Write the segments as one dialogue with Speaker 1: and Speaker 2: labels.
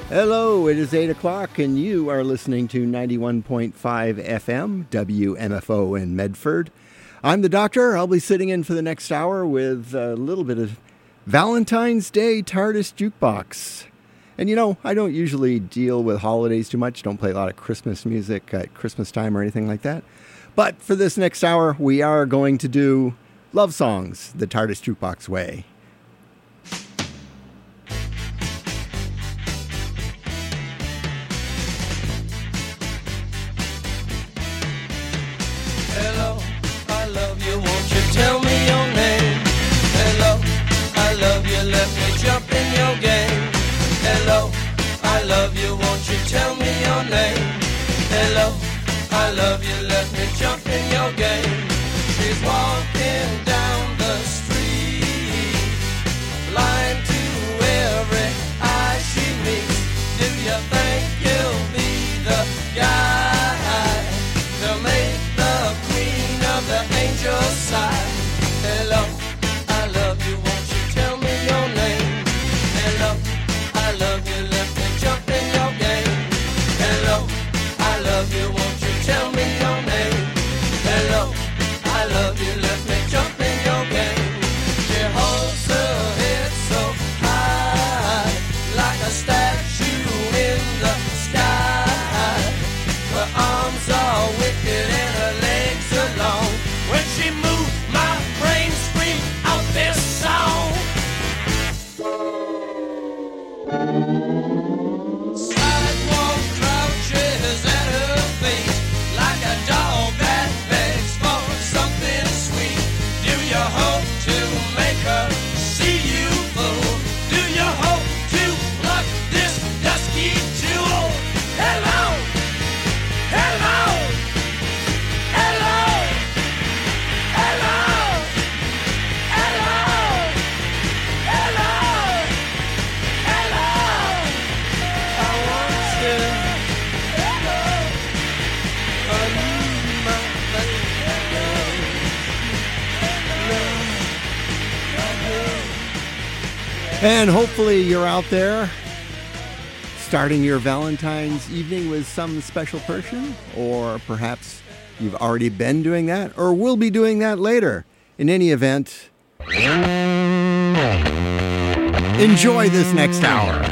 Speaker 1: Hello, it is 8 o'clock and you are listening to 91.5 FM, WMFO in Medford. I'm the doctor. I'll be sitting in for the next hour with a little bit of Valentine's Day TARDIS Jukebox. And you know, I don't usually deal with holidays too much. Don't play a lot of Christmas music at Christmas time or anything like that. But for this next hour, we are going to do love songs the TARDIS Jukebox way.
Speaker 2: Tell me your name. Hello, I love you, let me jump in your game. Hello, I love you, won't you tell me your name? Hello, I love you, let me jump in your game. She's walking down the street, blind to every eye she meets. Do you think you'll be the guy to make the queen of the angels sigh? Hello, I love you, won't you tell me your name? Hello, I love you, let me jump in your game. Hello, I love you, won't you tell me your name? Hello, I love you, let me jump in your game. She holds her head so high, like a statue in the sky. Her arms are wicked and her legs are long. When she moves, my brain screams out this song. Sidewalk crouches at her feet, like a dog that begs for something sweet. Do you hope to make her see you, fool? Do you hope to pluck this dusky jewel? Hello, hello, hello, hello, hello, hello, hello. I want you, hello, I need my baby.
Speaker 1: And hopefully you're out there starting your Valentine's evening with some special person, or perhaps you've already been doing that or will be doing that later. In any event, enjoy this next hour.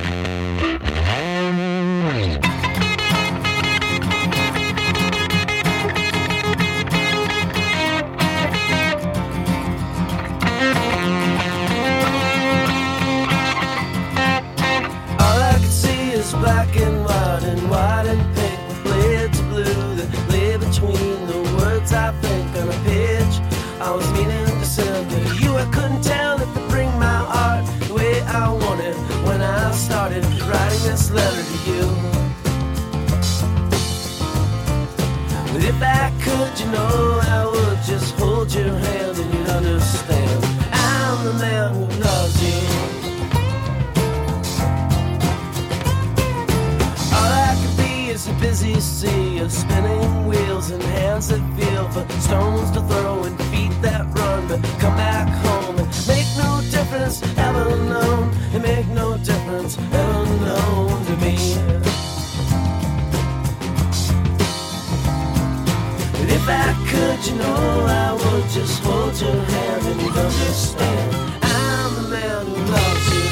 Speaker 2: All I can see is black and white and pink with blades of blue that lay between the words I think on a page. I was meaning to send to you. I couldn't tell if to bring my art the way I wanted when I started writing this letter to you. But if I could, you know, I would just hold your hand and you'd understand. I'm the man who loves you. A busy sea of spinning wheels and hands that feel for stones to throw and feet that run but come back home and make no difference ever known. It make no difference ever known to me. But if I could, you know, I would just hold your hand and you'd understand. I'm the man who loves you.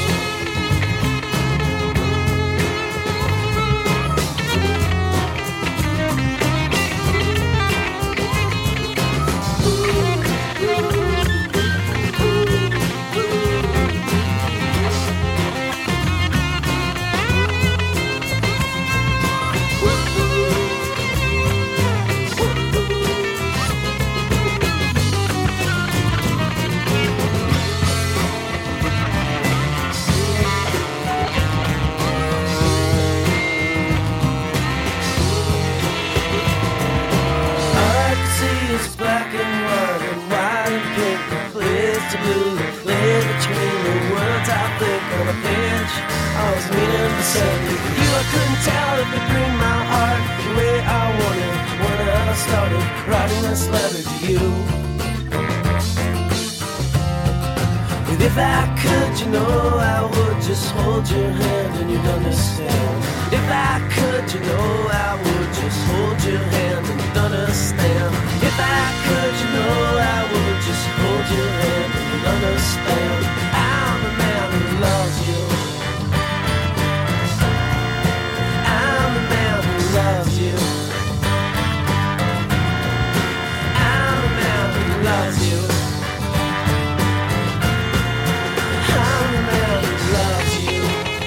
Speaker 2: I was meaning to say to you, I couldn't tell if it bring my heart the way I wanted when I started writing this letter to you. But if I could, you know, I would just hold your hand and you'd understand. If I could, you know, I would just hold your hand and understand. If I could, you know, I would just hold your hand and understand. I'm the man who loves you. I'm the man who loves you. I'm the man who loves you. I'm the man who loves you.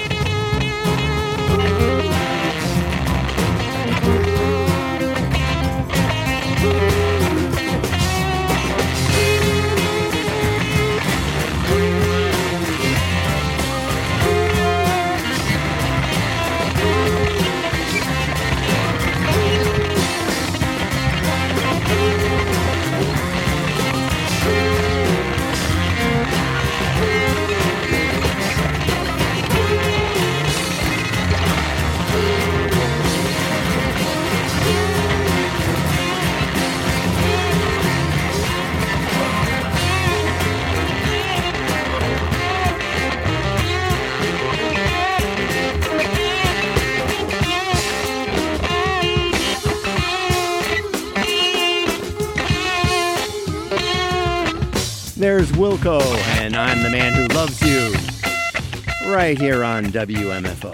Speaker 1: There's Wilco, and I'm the man who loves you, right here on WMFO.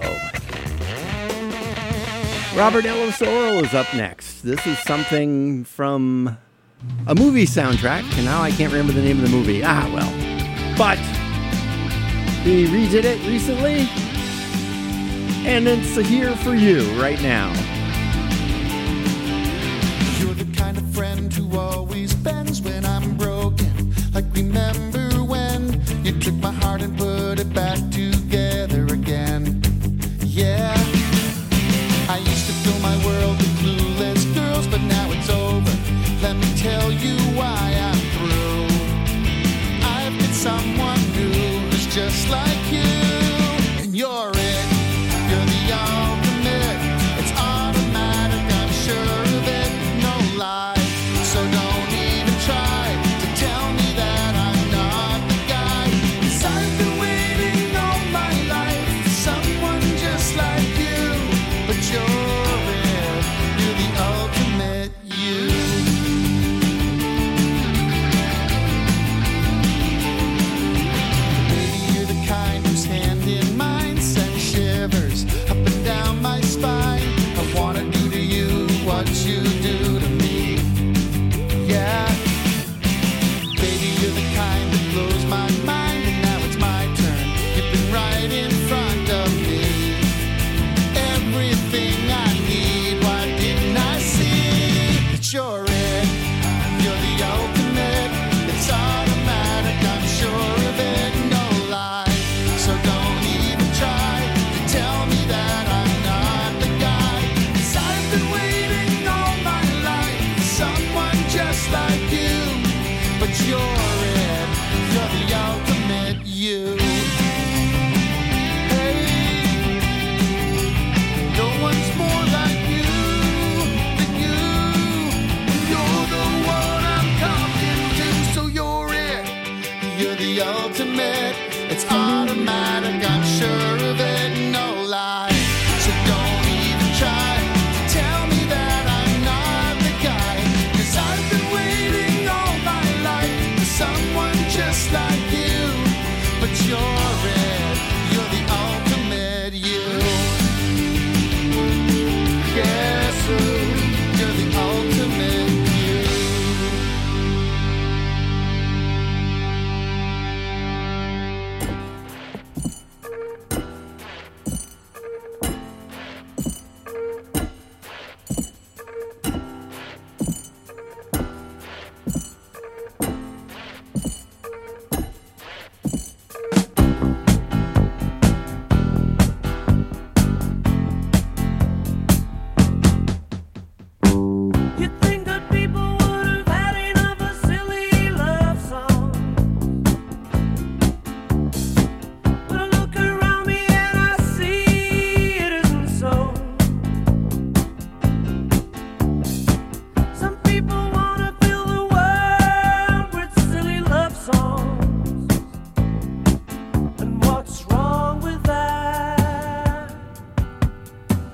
Speaker 1: Robert Ellis Oral is up next. This is something from a movie soundtrack, and now I can't remember the name of the movie. But he redid it recently, and it's here for you right now.
Speaker 3: You're the kind of friend who always bends when I'm broken. Like remember when you took my heart and put it back together again. Yeah, I used to fill my world with clueless girls, but now it's over. Let me tell you why I'm through. I've got someone new who's just like you, and you're it. You're the ultimate. It's automatic, I'm sure of it. No lie, so don't even try to tell me that I'm not the guy. 'Cause I've been waiting all my life for someone just like you. But you're it, you're the ultimate you. Baby, you're the kind whose hand in mine sends shivers up and down my spine. I wanna do to you what you do to me. Yeah, baby, you're the kind that blows my mind, and now it's my turn. You've been right in front of me. Everything I need, why didn't I see that you're it? You're the ultimate. It's automatic, I'm sure of it. No lie, so don't even try to tell me that I'm not the guy. 'Cause I've been waiting all my life for someone just like you. But you're it, you're the ultimate you. Hey, no one's more like you than you. You're the one I'm talking to, so you're it. You're the ultimate. It's automatic, I'm sure of it. No lie, so don't even try to tell me that I'm not the guy. 'Cause I've been waiting all my life for someone just like you. But you're it, you're the ultimate you. Yes, you're the ultimate you.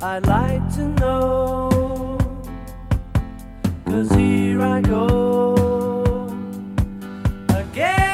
Speaker 2: I'd like to know, 'cause here I go again.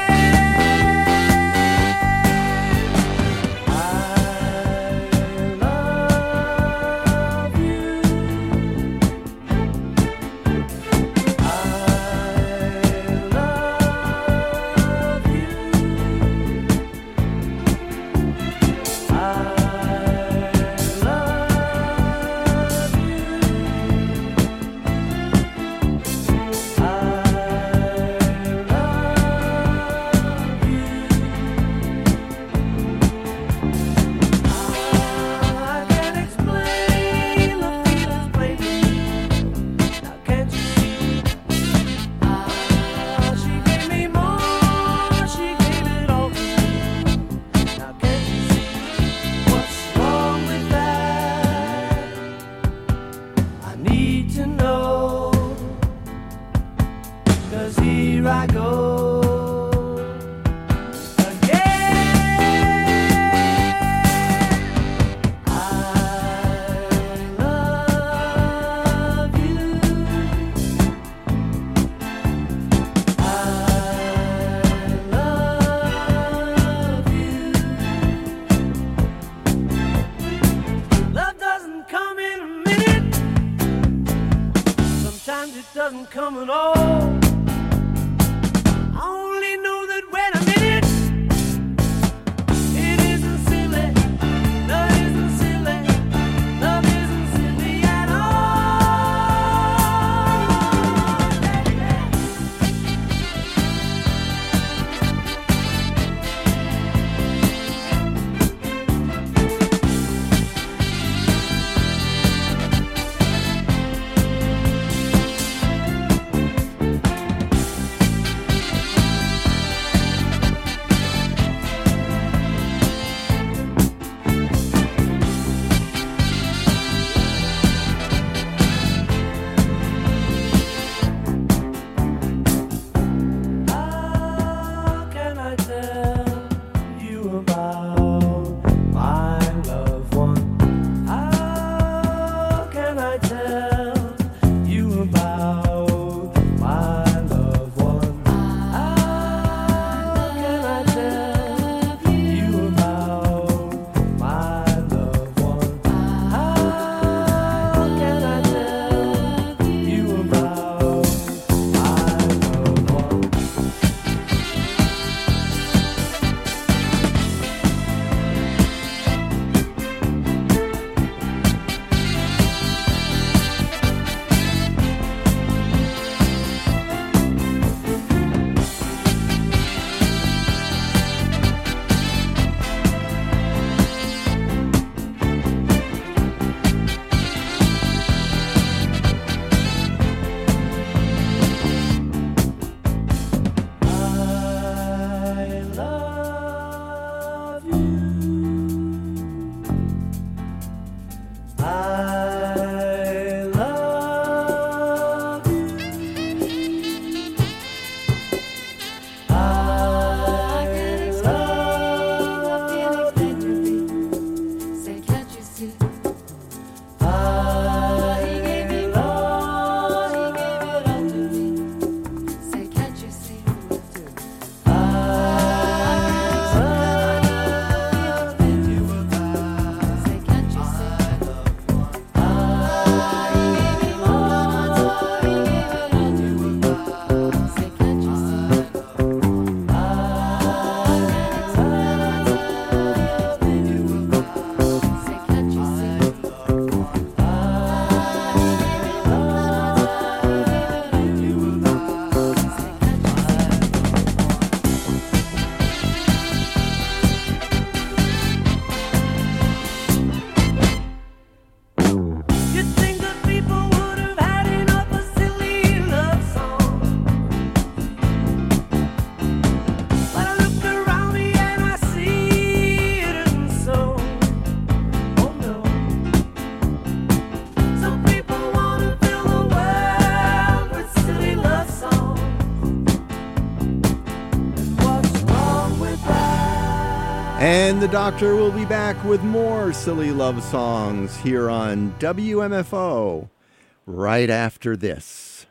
Speaker 1: And the doctor will be back with more silly love songs here on WMFO right after this.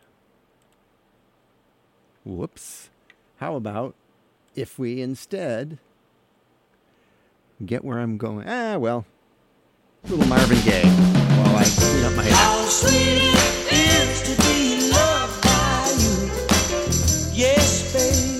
Speaker 1: Whoops. How about if we instead get where I'm going? Well, little Marvin Gaye while I clean up my hair.
Speaker 2: How sweet it is to be loved by you. Yes, baby.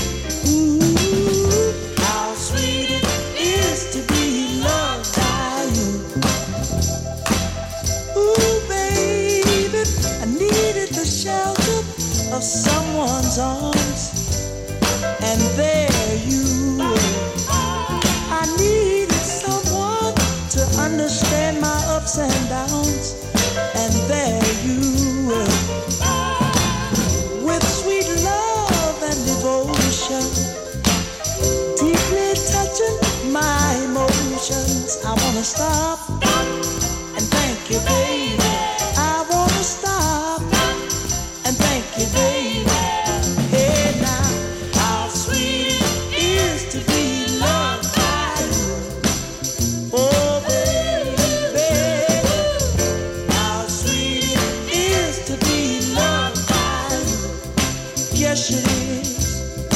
Speaker 2: Of someone's arms, and there you were. I needed someone to understand my ups and downs, and there you were. With sweet love and devotion, deeply touching my emotions. I wanna stop and thank you, baby. I wanna stop and thank you, baby. Hey now, how sweet it is to be loved by you. Oh, baby, how sweet it is to be loved by you. Yes, it is.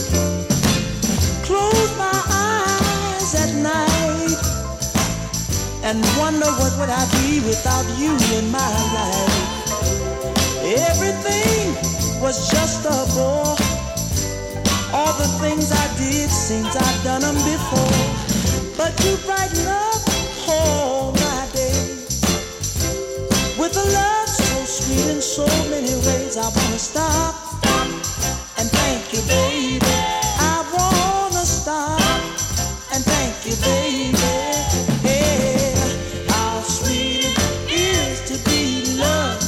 Speaker 2: Close my eyes at night and wonder what would I be without you in my life. Everything was just a bore. All the things I did seems I've done them before. But you brighten up all my days with a love so sweet in so many ways. I wanna stop and thank you, baby. I wanna stop and thank you, baby. Hey, how sweet it is to be loved.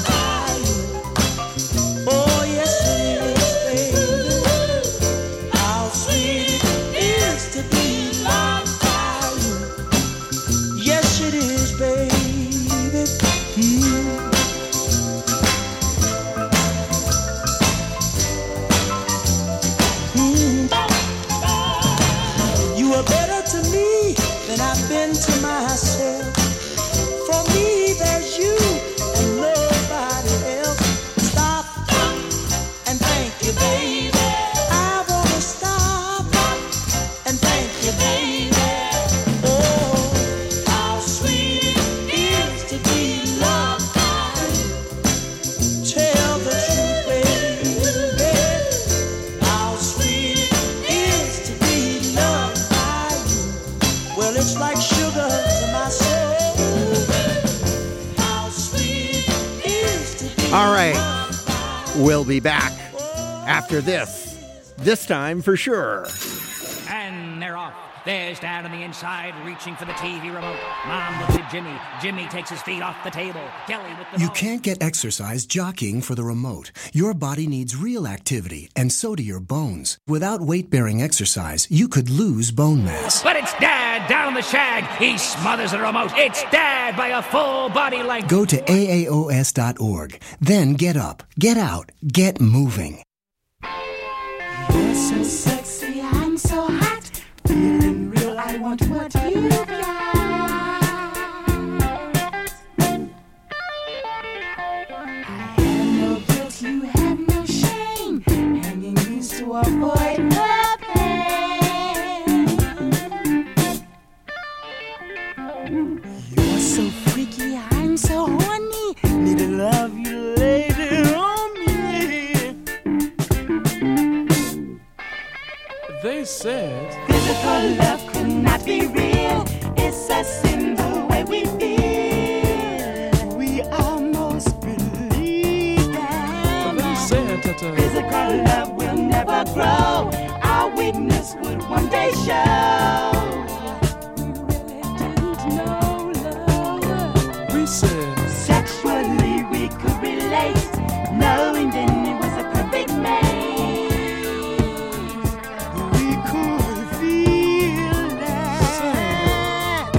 Speaker 2: To myself, for me there's you and nobody else. Stop and thank you, baby. I wanna stop and thank you, baby. Oh, how sweet it is to be loved by you. Tell the truth, baby. How sweet it is to be loved by you. Well, it's like sugar to my soul. How sweet it is to be.
Speaker 1: All right, we'll be back after this time for sure.
Speaker 4: And they're off. There's Dad on the inside, reaching for the TV remote. Mom looks at Jimmy. Jimmy takes his feet off the table. Kelly with the
Speaker 5: You
Speaker 4: ball.
Speaker 5: can't get exercise jockeying for the remote. Your body needs real activity, and so do your bones. Without weight-bearing exercise, you could lose bone mass.
Speaker 4: But it's Dad down on the shag. He smothers the remote. It's Dad by a full body length.
Speaker 5: Go to AAOS.org. Then get up, get out, get moving.
Speaker 6: You're so sexy, I'm so hot. Feeling real, I want what you got. I have no guilt, you have no shame. Hanging loose to avoid the pain. You're so freaky, I'm so horny. Need to love you later on me.
Speaker 7: They said
Speaker 6: physical love could not be real. It's us in the way we feel. We almost believe that.
Speaker 7: They said that
Speaker 6: Physical love will never grow. Our weakness would one day show. We really didn't know love.
Speaker 7: We said
Speaker 6: Sexually we could relate, knowing then it was a perfect match. We could feel that.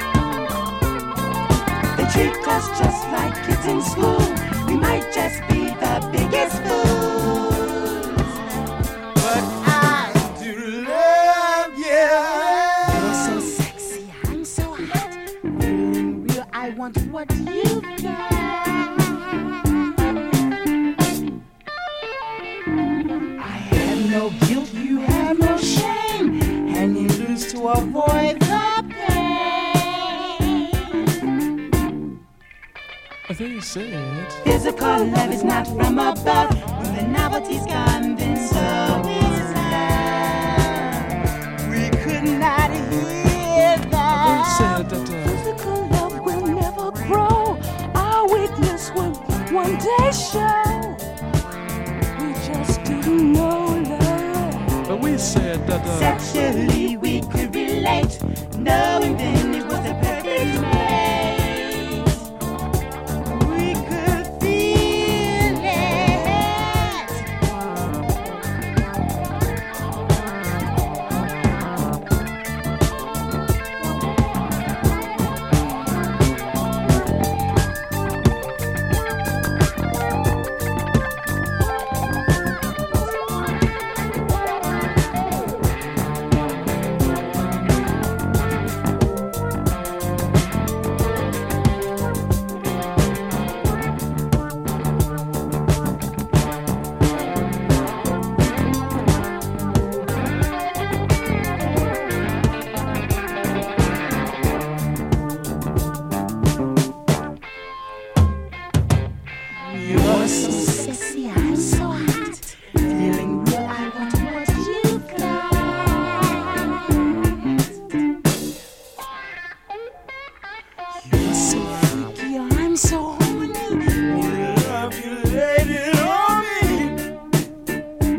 Speaker 6: They treat us just like kids in school. We might just be want what you got. I have no guilt, you have no shame, and you lose to avoid the pain.
Speaker 7: They said
Speaker 6: Physical love is not from above. When the novelty's gone, then so is love. We could not hear
Speaker 7: they
Speaker 6: that.
Speaker 7: said that
Speaker 8: Physical love will never grow. Our weakness will one day show. We just didn't know love.
Speaker 7: we said that
Speaker 6: Sexually we could relate, knowing then it was a perfect place. We could feel it. You're so sexy, I'm so hot. Feeling real, I want what you got. You're so freaky, I'm so horny. Love you, lady, on me.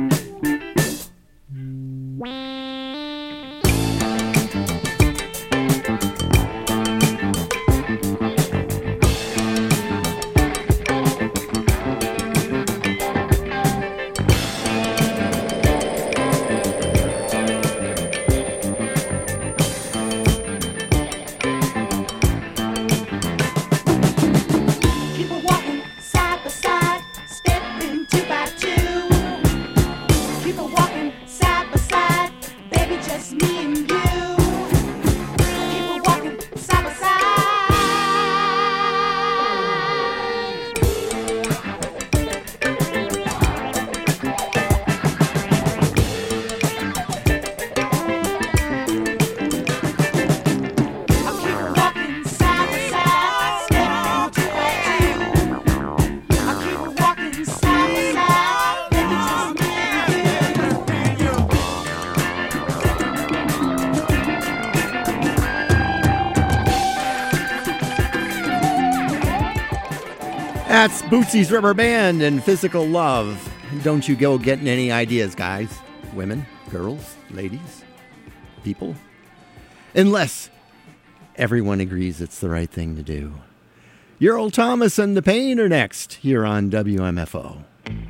Speaker 6: Keep on walking side by side, stepping 2 by 2. Keep on walking side by side, baby, just me and you. Keep on walking side by side. I'll keep walking side by side, stepping 2 by 2. I'll keep walking side by side, baby, just me and you.
Speaker 1: That's Bootsy's Rubber Band and Physical Love. Don't you go getting any ideas, guys, women, girls, ladies, people, unless everyone agrees it's the right thing to do. Your old Thomas and the Pain are next here on WMFO.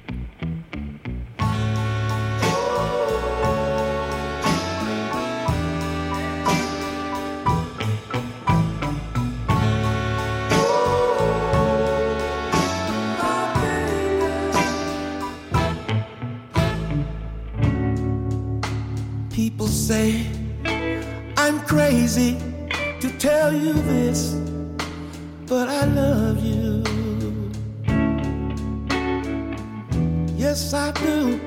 Speaker 9: People say I'm crazy to tell you this, but I love you. Yes, I do.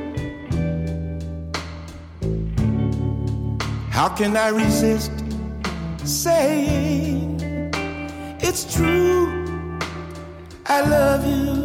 Speaker 9: How can I resist saying it's true? I love you.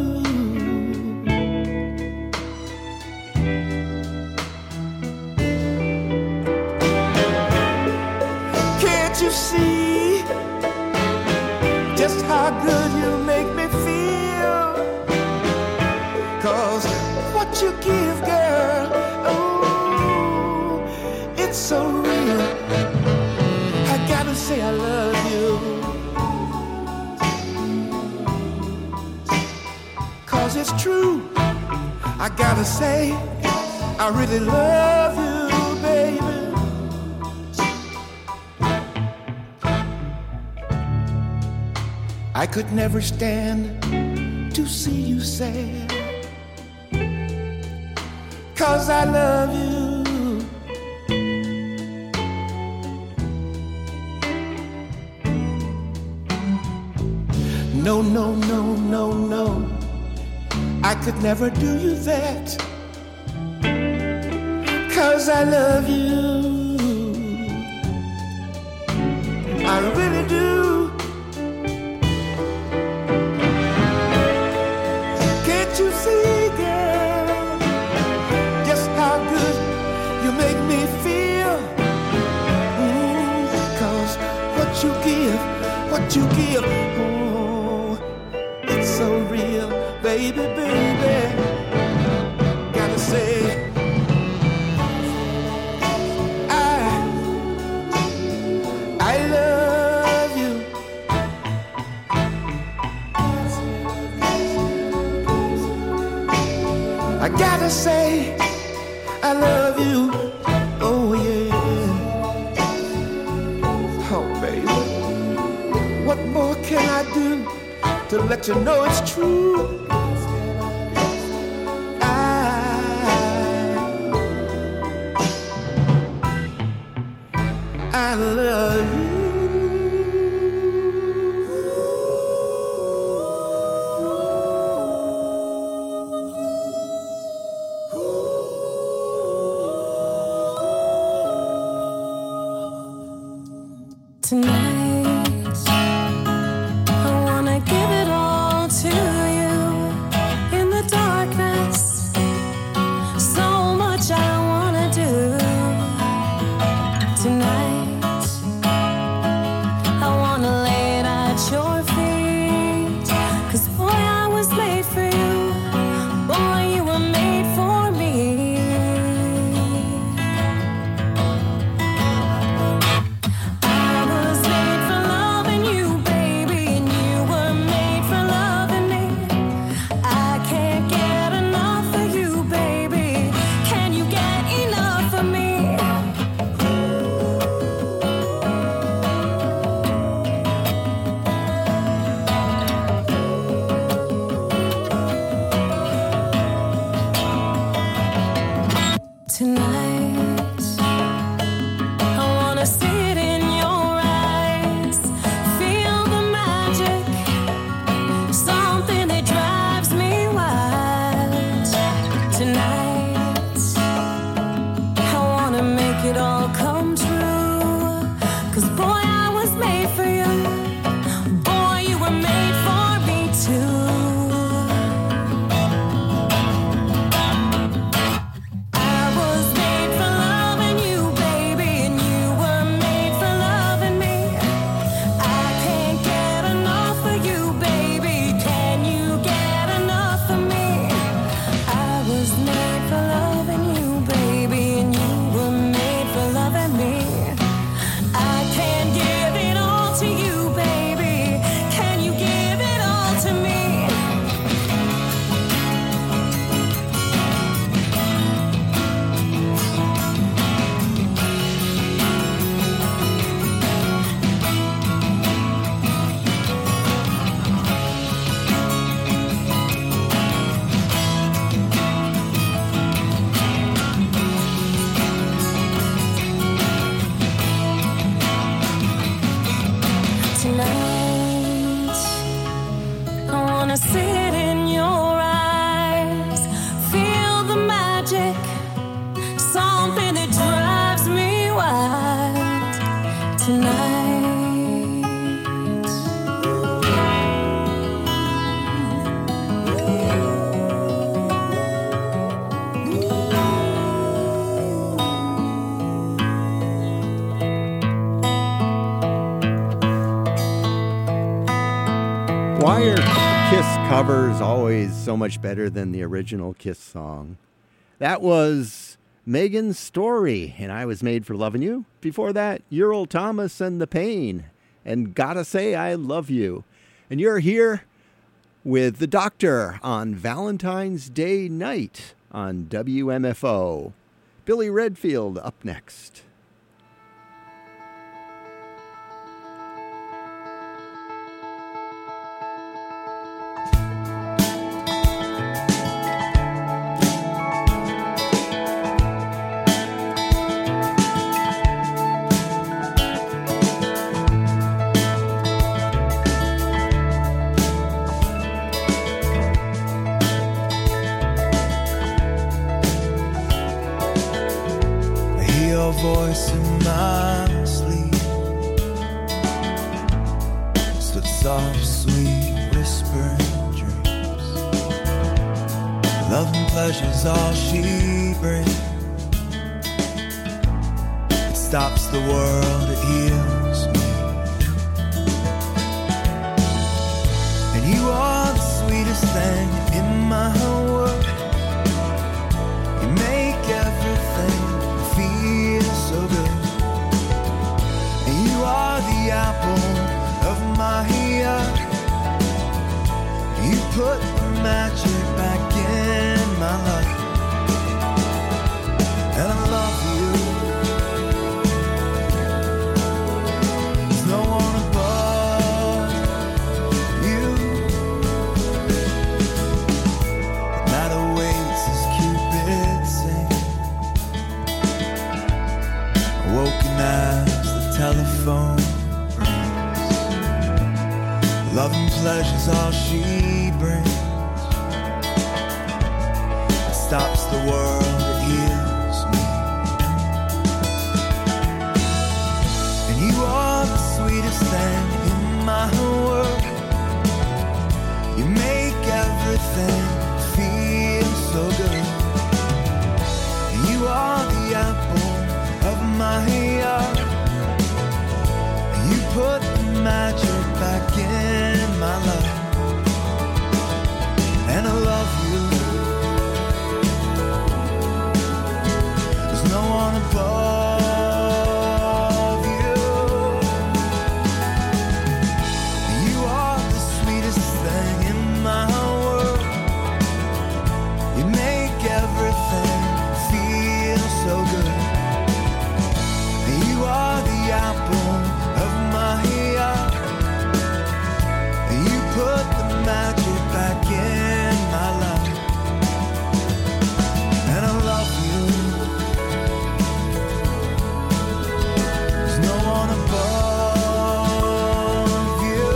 Speaker 9: Can't you see just how good you make me feel? 'Cause what you give, girl, oh, it's so real. I gotta say I love you. 'Cause it's true. I gotta say I really love you, baby. I could never stand to see you sad, 'cause I love you. I could never do you that, 'cause I love you. I really do. Can't you see, girl, just how good you make me feel? 'Cause what you give, oh, it's so real, baby, baby. Gotta say, I love you. I gotta say, I love you. Oh yeah. Oh baby, what more can I do to let you know it's true? I love you.
Speaker 8: Tonight, I wanna give it all to you in the darkness. So much I wanna do. Tonight, I wanna lay it at your feet. 'Cause boy, I was made for you. Boy, you were made for me. Tonight, I wanna sit in your eyes, feel the magic, something that drives me wild. Tonight, I wanna make it all come true. 'Cause boy, I was made for you. Boy, you were made for me too. Tonight, I wanna sit in your eyes, feel the magic, something that drives me wild. Tonight.
Speaker 1: Why are Kiss covers always so much better than the original Kiss song? That was Megan's Story, and I Was Made for Loving You. Before that, Earl Thomas and The Pain, and Gotta Say I Love You. And you're here with the Doctor on Valentine's Day night on WMFO. Billy Redfield up next.
Speaker 10: your voice in my sleep. It's that soft, sweet whispering dreams. Love and pleasure's all she brings. It stops the world, it heals me. And you are the sweetest thing in my world. You make everything feel so good. And you are the apple of my eye. You put the magic back in my life. And I love you. There's no one above you. The night awaits as Cupid sings, awoken as the telephone rings. Love and pleasure's all she brings. It stops the world, it heals me. And you are the sweetest thing in my world. You make everything feel so good. And you are the apple of my eye. And you put the magic back in my life. And I love you. There's no one above you. You are the sweetest thing in my world. You make everything feel so good. And you are the apple of my eye. And you put the magic back in my life. And I love you. There's no one above you.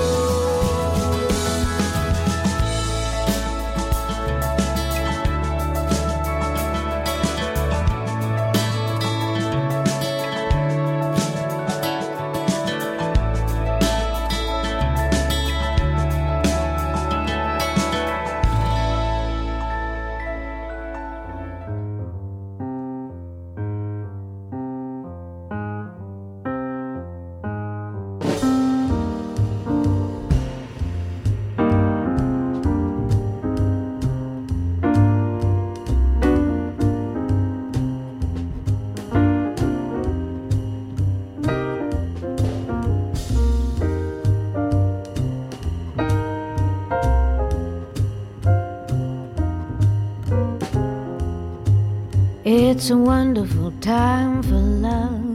Speaker 11: It's a wonderful time for love.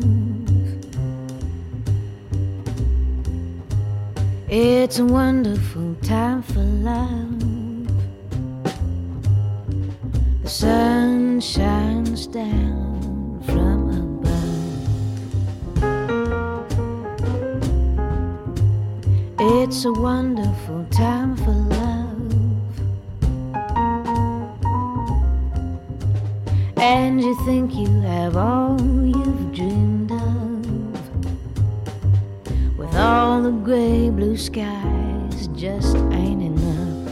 Speaker 11: It's a wonderful time for love. The sun shines down from above. It's a wonderful time for love. And you think you have all you've dreamed of, with all the gray blue skies just ain't enough.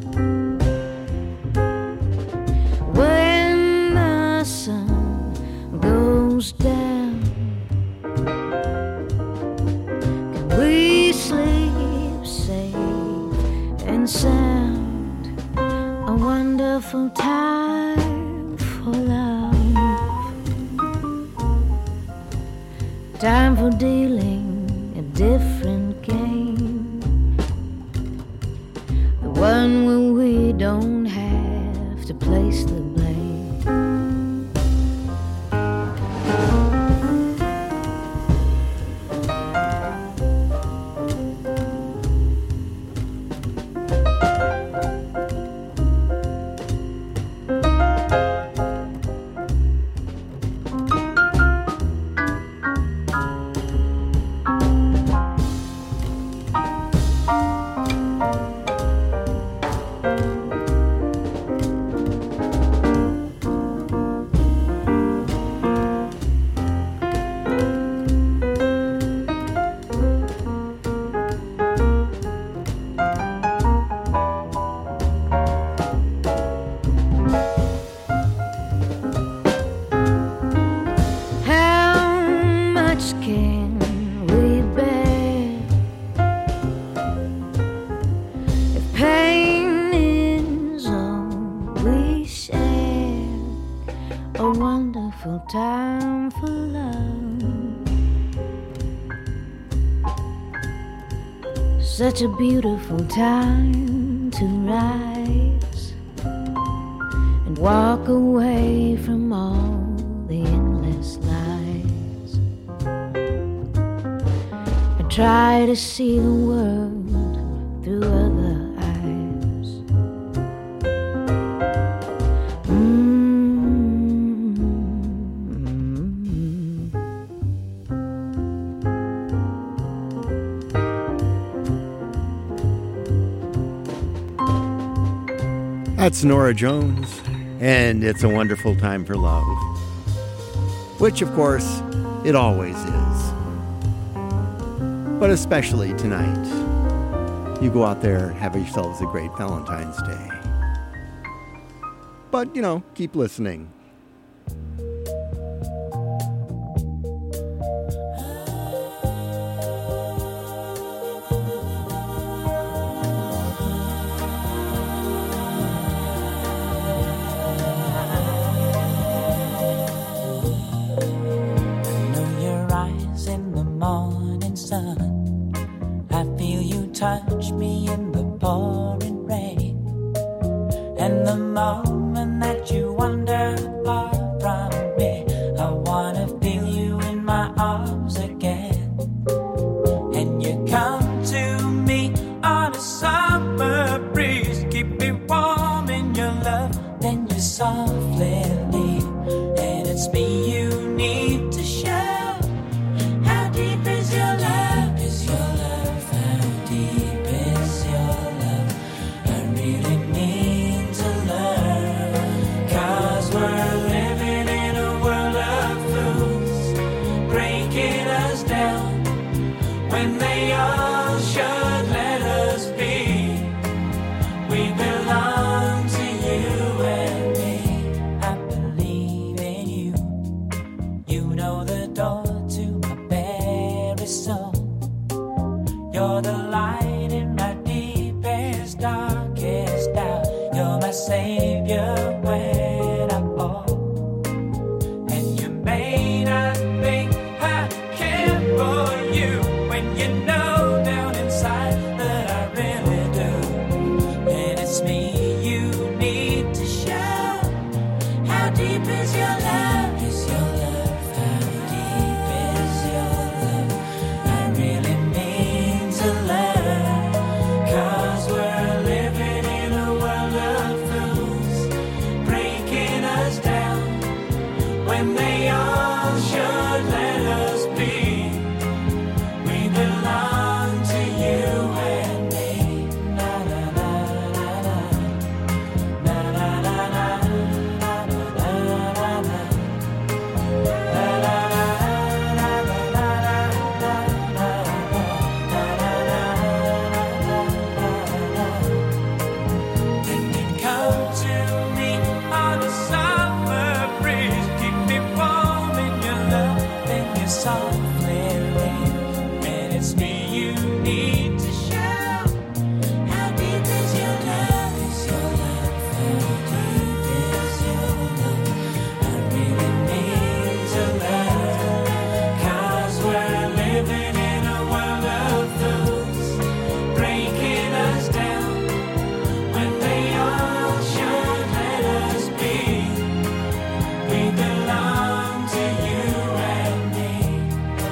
Speaker 11: When the sun goes down, can we sleep safe and sound? A wonderful time for love. Time for dealing a different game, the one where we don't have to place the blame. time for love. Such a beautiful time to rise and walk away from all the endless lies. And try to see the world through other eyes.
Speaker 1: That's Nora Jones, and It's a Wonderful Time for Love. Which, of course, it always is. But especially tonight. You go out there and have yourselves a great Valentine's Day. But, you know, keep listening.
Speaker 12: Touch me in the pouring rain, and the moment that you wander far from me, I wanna feel you in my arms again. And you come to me on a summer breeze, keep me warm in your love, then you softly leave, and it's me you need to show. How deep is your love? Is your love? Deep is your love? I really need to learn. 'Cause we're living in a world of fools, breaking us down when they all should let us be. We belong to you and me. I believe in you. You know the door to my very soul. You're the light in my deepest, darkest doubt. You're my savior when I fall. And you may not think I care for you when you know down inside that I really do. And it's me you need to show. How deep is your love? Is your love? How deep is your love? I really need to learn. 'Cause we're living in a world of fools, breaking us down when they all should let us be. We belong to you and me. Na na na na na. Na na na na. Na na na na. Na na na na na. Then you come to me on a summer breeze, keep me warm in your love, then you softly leave, and it's me you need to show. How deep is your love? Is your love? How deep is your love? I really need to learn. 'Cause we're living in a world of fools, breaking us down when they all should let us be. We belong to you and me.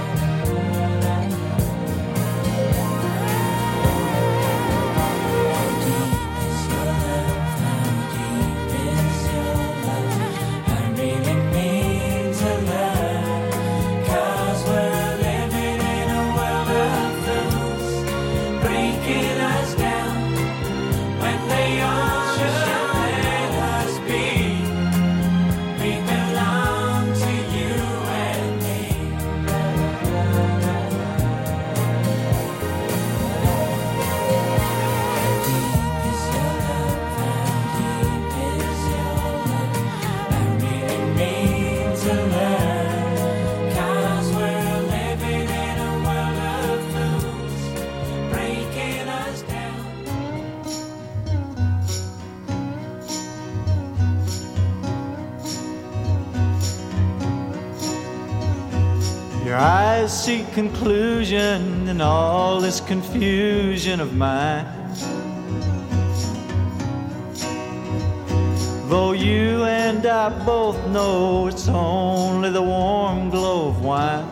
Speaker 13: Your eyes seek conclusion in all this confusion of mine. Though you and I both know it's only the warm glow of wine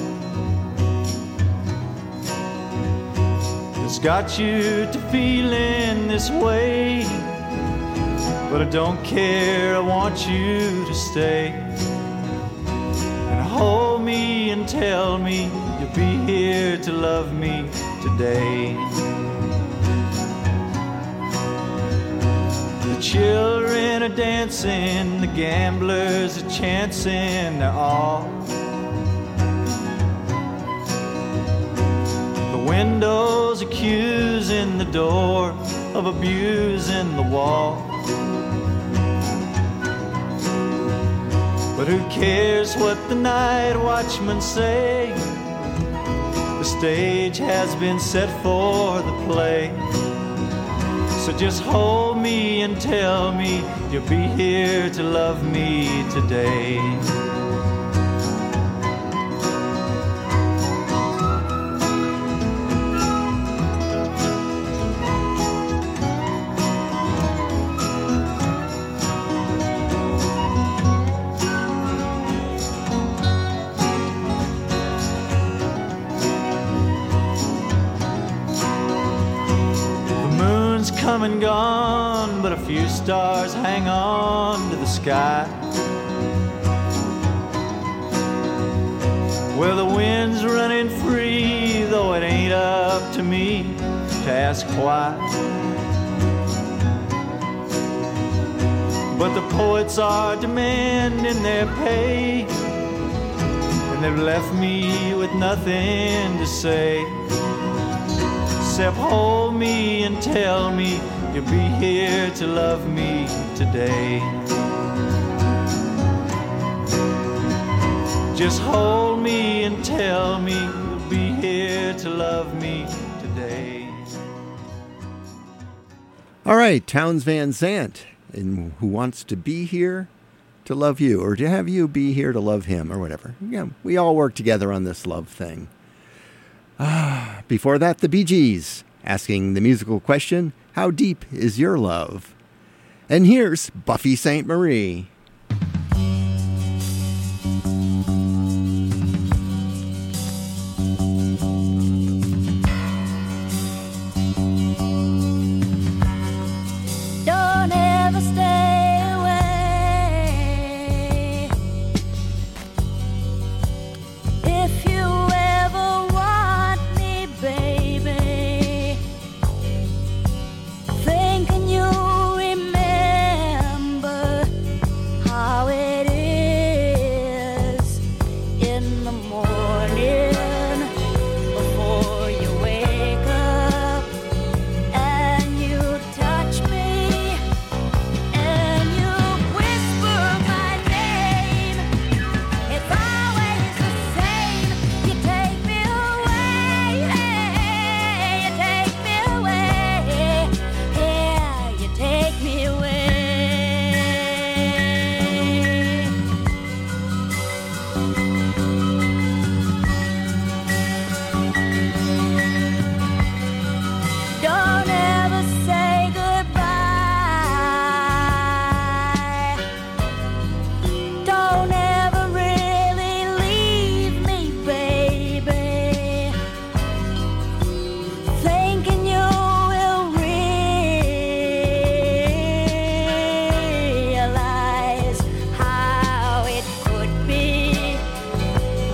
Speaker 13: that's got you to feeling this way. But I don't care, I want you to stay and hold me and tell me you'll be here to love me today. The children are dancing, the gamblers are chancing their all. The windows accusing the door of abusing the wall. But who cares what the night watchmen say? The stage has been set for the play. So just hold me and tell me you'll be here to love me today. Come and gone, but a few stars hang on to the sky. Where the wind's running free, though it ain't up to me to ask why. But the poets are demanding their pay, and they've left me with nothing to say. Except hold me and tell me you'll be here to love me today. Just hold me and tell me you'll be here to love me today.
Speaker 1: All right, Townes Van Zandt, and who wants to be here to love you, or to have you be here to love him, or whatever. Yeah, we all work together on this love thing. Before that, the Bee Gees, asking the musical question, how deep is your love? And here's Buffy Sainte-Marie.
Speaker 11: Don't ever stay away. If you ever want me, baby, thinking you remember how it is in the morning before you wake up and you touch me and you whisper my name. It's always the same. You take me away, you take me away, yeah, you take me away. Don't ever say goodbye. Don't ever really leave me, baby. Thinking you will realize how it could be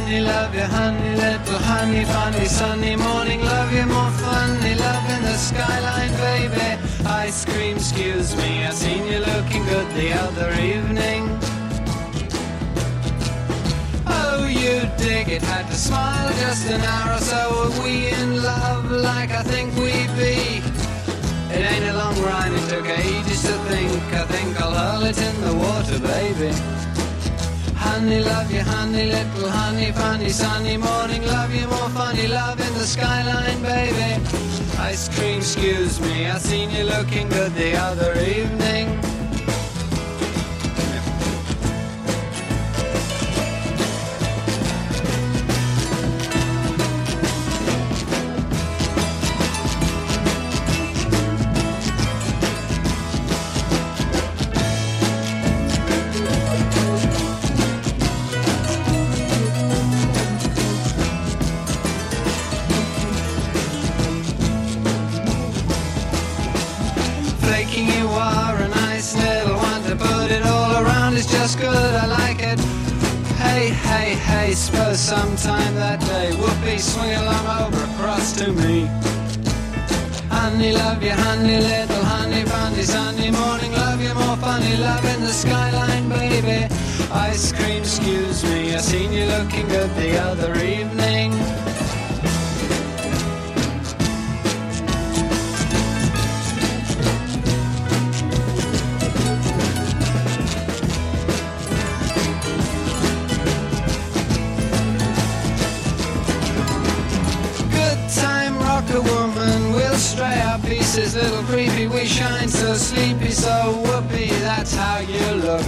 Speaker 2: Honey, love you, honey, little honey, funny, sunny morning, love you, more funny, love in the skyline, baby. Ice cream, excuse me, I seen you looking good the other evening. Oh, you dig it, had to smile just an hour or so. Are we in love like I think we be? It ain't a long rhyme, it took ages to think. I think I'll hurl it in the water, baby. Honey, love you, honey, little honey, funny, sunny morning, love you, more funny, love in the skyline, baby. Ice cream, excuse me, I seen you looking good the other evening. Good, I like it. Hey, hey, hey, suppose sometime that day whoopee, swing along over across to me. Honey, love you, honey, little honey, funny, sunny morning, love you, more funny, love in the skyline, baby. Ice cream, excuse me, I seen you looking good the other evening. Stray our pieces, little creepy, we shine so sleepy, so whoopee, that's how you look.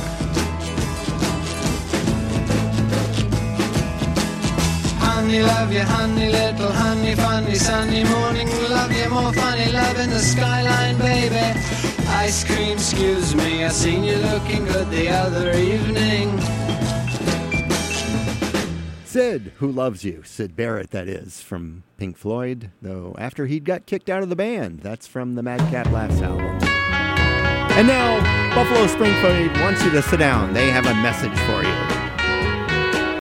Speaker 2: Honey, love you, honey, little honey, funny, sunny morning, love you, more funny, love in the skyline, baby. Ice cream, excuse me, I seen you looking good the other evening.
Speaker 1: Sid, Who Loves You? Sid Barrett, that is, from Pink Floyd, though after he'd got kicked out of the band. That's from the Madcap Laughs album. And now, Buffalo Springfield wants you to sit down. They have a message for you.